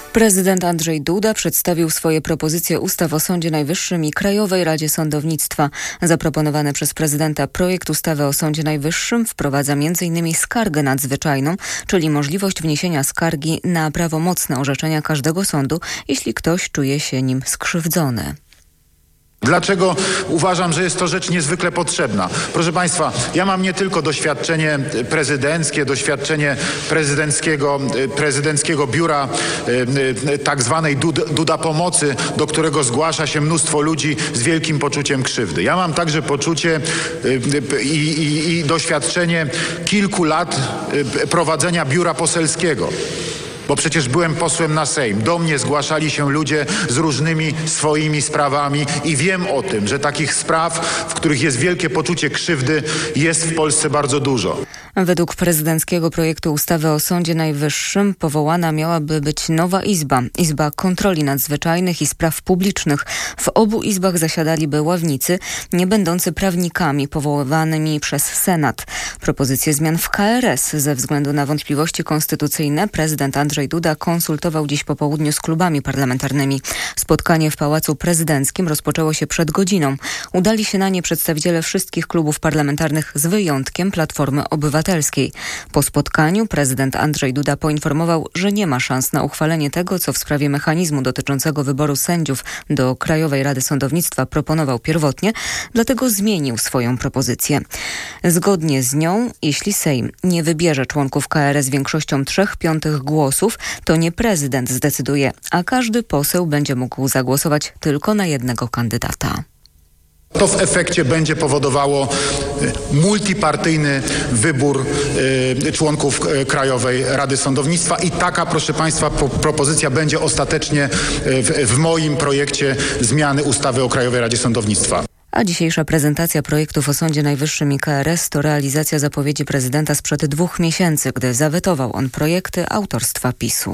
Prezydent Andrzej Duda przedstawił swoje propozycje ustaw o Sądzie Najwyższym i Krajowej Radzie Sądownictwa. Zaproponowany przez prezydenta projekt ustawy o Sądzie Najwyższym wprowadza m.in. skargę nadzwyczajną, czyli możliwość wniesienia skargi na prawomocne orzeczenia każdego sądu, jeśli ktoś czuje się nim skrzywdzony. Dlaczego uważam, że jest to rzecz niezwykle potrzebna? Proszę Państwa, ja mam nie tylko doświadczenie prezydenckie, doświadczenie prezydenckiego biura tak zwanej Duda Pomocy, do którego zgłasza się mnóstwo ludzi z wielkim poczuciem krzywdy. Ja mam także poczucie i doświadczenie kilku lat prowadzenia biura poselskiego. Bo przecież byłem posłem na Sejm. Do mnie zgłaszali się ludzie z różnymi swoimi sprawami i wiem o tym, że takich spraw, w których jest wielkie poczucie krzywdy, jest w Polsce bardzo dużo. Według prezydenckiego projektu ustawy o Sądzie Najwyższym powołana miałaby być nowa Izba Kontroli Nadzwyczajnych i Spraw Publicznych. W obu izbach zasiadaliby ławnicy, nie będący prawnikami, powoływanymi przez Senat. Propozycje zmian w KRS ze względu na wątpliwości konstytucyjne prezydent Andrzej Duda konsultował dziś po południu z klubami parlamentarnymi. Spotkanie w Pałacu Prezydenckim rozpoczęło się przed godziną. Udali się na nie przedstawiciele wszystkich klubów parlamentarnych z wyjątkiem Platformy Obywatelskiej. Po spotkaniu prezydent Andrzej Duda poinformował, że nie ma szans na uchwalenie tego, co w sprawie mechanizmu dotyczącego wyboru sędziów do Krajowej Rady Sądownictwa proponował pierwotnie, dlatego zmienił swoją propozycję. Zgodnie z nią, jeśli Sejm nie wybierze członków KRS większością 3/5 głosów, to nie prezydent zdecyduje, a każdy poseł będzie mógł zagłosować tylko na jednego kandydata. To w efekcie będzie powodowało multipartyjny wybór członków Krajowej Rady Sądownictwa i taka, proszę Państwa, propozycja będzie ostatecznie w moim projekcie zmiany ustawy o Krajowej Radzie Sądownictwa. A dzisiejsza prezentacja projektów o Sądzie Najwyższym i KRS to realizacja zapowiedzi prezydenta sprzed 2 miesięcy, gdy zawetował on projekty autorstwa PiS-u.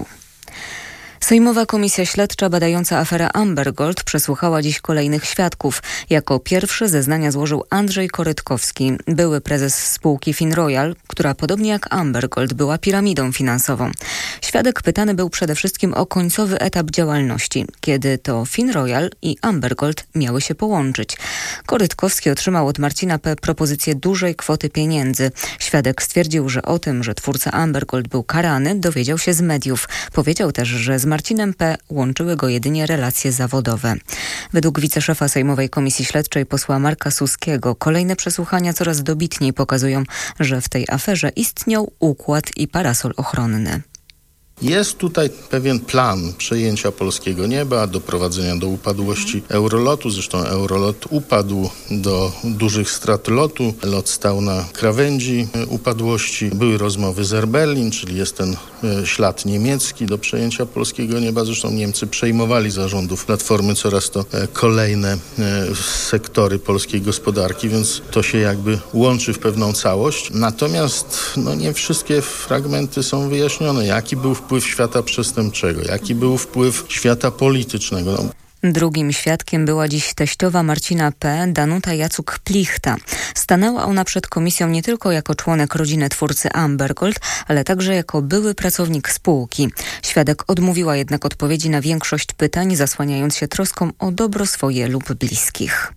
Sejmowa Komisja Śledcza badająca aferę Amber Gold przesłuchała dziś kolejnych świadków. Jako pierwszy zeznania złożył Andrzej Korytkowski, były prezes spółki FinRoyal, która podobnie jak Amber Gold była piramidą finansową. Świadek pytany był przede wszystkim o końcowy etap działalności, kiedy to FinRoyal i Amber Gold miały się połączyć. Korytkowski otrzymał od Marcina P. propozycję dużej kwoty pieniędzy. Świadek stwierdził, że o tym, że twórca Amber Gold był karany, dowiedział się z mediów. Powiedział też, że z Marcinem P. łączyły go jedynie relacje zawodowe. Według wiceszefa Sejmowej Komisji Śledczej posła Marka Suskiego kolejne przesłuchania coraz dobitniej pokazują, że w tej aferze istniał układ i parasol ochronny. Jest tutaj pewien plan przejęcia polskiego nieba, doprowadzenia do upadłości Eurolotu. Zresztą Eurolot upadł do dużych strat lotu. Lot stał na krawędzi upadłości. Były rozmowy z Air Berlin, czyli jest ten ślad niemiecki do przejęcia polskiego nieba. Zresztą Niemcy przejmowali zarządów Platformy coraz to kolejne sektory polskiej gospodarki, więc to się jakby łączy w pewną całość. Natomiast nie wszystkie fragmenty są wyjaśnione. Jaki był wpływ świata przestępczego, jaki był wpływ świata politycznego. Drugim świadkiem była dziś teściowa Marcina P., Danuta Jacuk-Plichta. Stanęła ona przed komisją nie tylko jako członek rodziny twórcy Amber Gold, ale także jako były pracownik spółki. Świadek odmówiła jednak odpowiedzi na większość pytań, zasłaniając się troską o dobro swoje lub bliskich.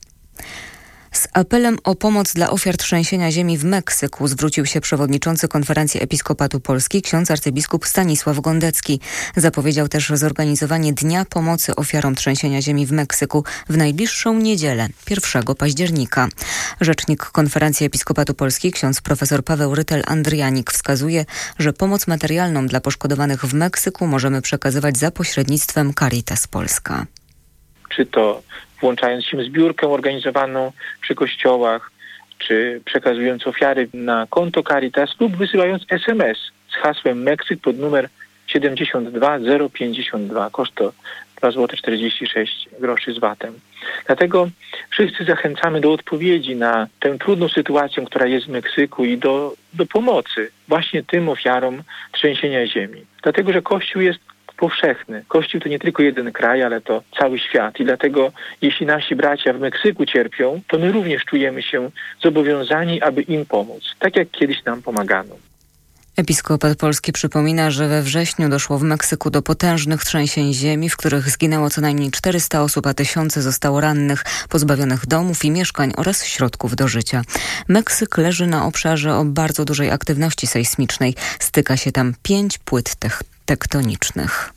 Z apelem o pomoc dla ofiar trzęsienia ziemi w Meksyku zwrócił się przewodniczący Konferencji Episkopatu Polski ksiądz arcybiskup Stanisław Gondecki. Zapowiedział też zorganizowanie Dnia Pomocy Ofiarom Trzęsienia Ziemi w Meksyku w najbliższą niedzielę, 1 października. Rzecznik Konferencji Episkopatu Polski ksiądz profesor Paweł Rytel-Andrianik wskazuje, że pomoc materialną dla poszkodowanych w Meksyku możemy przekazywać za pośrednictwem Caritas Polska. Czy to włączając się w zbiórkę organizowaną przy kościołach, czy przekazując ofiary na konto Caritas lub wysyłając SMS z hasłem Meksyk pod numer 72052. Koszt to 2,46 zł z VAT-em. Dlatego wszyscy zachęcamy do odpowiedzi na tę trudną sytuację, która jest w Meksyku i do pomocy właśnie tym ofiarom trzęsienia ziemi. Dlatego, że Kościół jest powszechny. Kościół to nie tylko jeden kraj, ale to cały świat. I dlatego, jeśli nasi bracia w Meksyku cierpią, to my również czujemy się zobowiązani, aby im pomóc. Tak jak kiedyś nam pomagano. Episkopat Polski przypomina, że we wrześniu doszło w Meksyku do potężnych trzęsień ziemi, w których zginęło co najmniej 400 osób, a tysiące zostało rannych, pozbawionych domów i mieszkań oraz środków do życia. Meksyk leży na obszarze o bardzo dużej aktywności sejsmicznej. Styka się tam 5 płyt tektonicznych.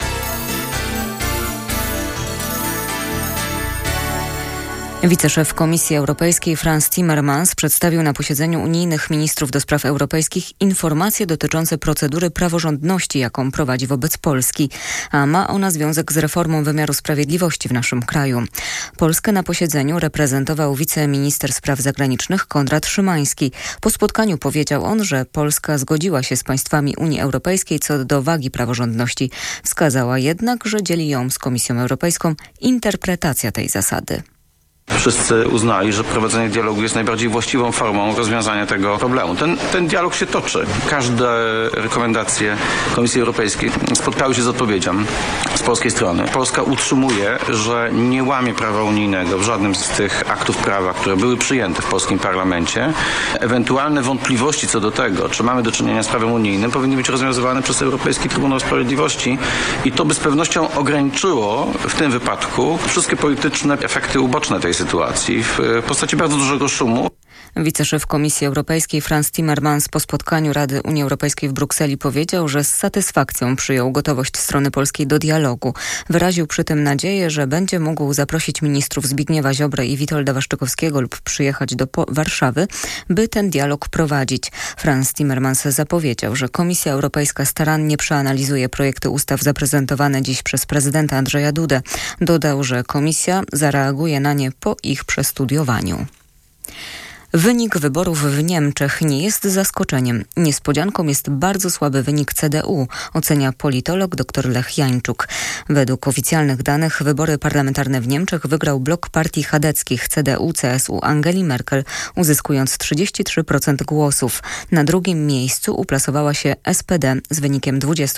Wiceszef Komisji Europejskiej Frans Timmermans przedstawił na posiedzeniu unijnych ministrów do spraw europejskich informacje dotyczące procedury praworządności, jaką prowadzi wobec Polski, a ma ona związek z reformą wymiaru sprawiedliwości w naszym kraju. Polskę na posiedzeniu reprezentował wiceminister spraw zagranicznych Konrad Szymański. Po spotkaniu powiedział on, że Polska zgodziła się z państwami Unii Europejskiej co do wagi praworządności. Wskazała jednak, że dzieli ją z Komisją Europejską interpretacja tej zasady. Wszyscy uznali, że prowadzenie dialogu jest najbardziej właściwą formą rozwiązania tego problemu. Ten dialog się toczy. Każde rekomendacje Komisji Europejskiej spotkały się z odpowiedzią z polskiej strony. Polska utrzymuje, że nie łamie prawa unijnego w żadnym z tych aktów prawa, które były przyjęte w polskim parlamencie. Ewentualne wątpliwości co do tego, czy mamy do czynienia z prawem unijnym, powinny być rozwiązywane przez Europejski Trybunał Sprawiedliwości i to by z pewnością ograniczyło w tym wypadku wszystkie polityczne efekty uboczne tej sytuacji w postaci bardzo dużego szumu. Wiceszef Komisji Europejskiej Frans Timmermans po spotkaniu Rady Unii Europejskiej w Brukseli powiedział, że z satysfakcją przyjął gotowość strony polskiej do dialogu. Wyraził przy tym nadzieję, że będzie mógł zaprosić ministrów Zbigniewa Ziobrę i Witolda Waszczykowskiego lub przyjechać do Warszawy, by ten dialog prowadzić. Frans Timmermans zapowiedział, że Komisja Europejska starannie przeanalizuje projekty ustaw zaprezentowane dziś przez prezydenta Andrzeja Dudę. Dodał, że Komisja zareaguje na nie po ich przestudiowaniu. Wynik wyborów w Niemczech nie jest zaskoczeniem. Niespodzianką jest bardzo słaby wynik CDU, ocenia politolog dr Lech Jańczuk. Według oficjalnych danych wybory parlamentarne w Niemczech wygrał blok partii chadeckich CDU-CSU Angeli Merkel, uzyskując 33% głosów. Na drugim miejscu uplasowała się SPD z wynikiem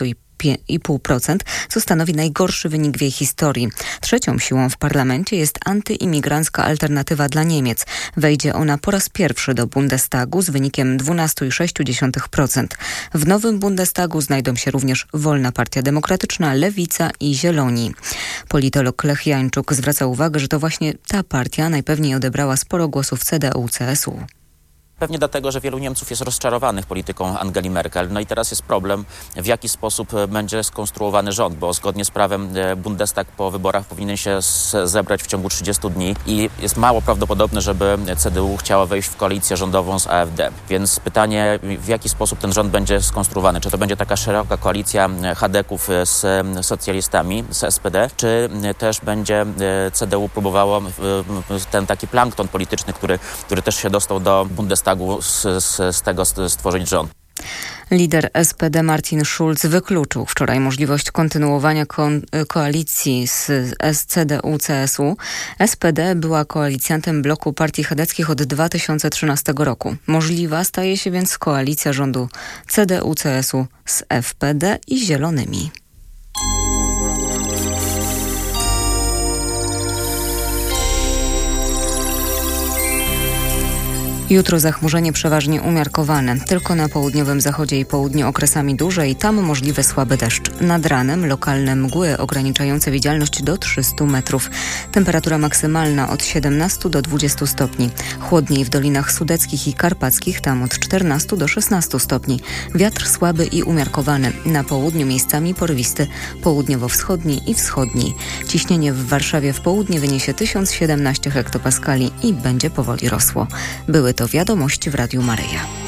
20,5%, co stanowi najgorszy wynik w jej historii. Trzecią siłą w parlamencie jest antyimigrancka Alternatywa dla Niemiec. Wejdzie ona po raz pierwszy do Bundestagu z wynikiem 12,6%. W nowym Bundestagu znajdą się również Wolna Partia Demokratyczna, Lewica i Zieloni. Politolog Lech Jańczuk zwraca uwagę, że to właśnie ta partia najpewniej odebrała sporo głosów CDU-CSU. Pewnie dlatego, że wielu Niemców jest rozczarowanych polityką Angeli Merkel. No i teraz jest problem, w jaki sposób będzie skonstruowany rząd, bo zgodnie z prawem Bundestag po wyborach powinien się zebrać w ciągu 30 dni i jest mało prawdopodobne, żeby CDU chciała wejść w koalicję rządową z AfD. Więc pytanie, w jaki sposób ten rząd będzie skonstruowany? Czy to będzie taka szeroka koalicja chadeków z socjalistami, z SPD, czy też będzie CDU próbowało ten taki plankton polityczny, który też się dostał do Bundestagu, z tego stworzyć rząd. Lider SPD Martin Schulz wykluczył wczoraj możliwość kontynuowania koalicji z CDU-CSU. SPD była koalicjantem bloku partii chadeckich od 2013 roku. Możliwa staje się więc koalicja rządu CDU-CSU z FPD i Zielonymi. Jutro zachmurzenie przeważnie umiarkowane. Tylko na południowym zachodzie i południu okresami duże i tam możliwy słaby deszcz. Nad ranem lokalne mgły ograniczające widzialność do 300 metrów. Temperatura maksymalna od 17 do 20 stopni. Chłodniej w dolinach sudeckich i karpackich, tam od 14 do 16 stopni. Wiatr słaby i umiarkowany. Na południu miejscami porywisty, południowo-wschodni i wschodni. Ciśnienie w Warszawie w południe wyniesie 1017 hektopaskali i będzie powoli rosło. Były to wiadomości w Radiu Maryja.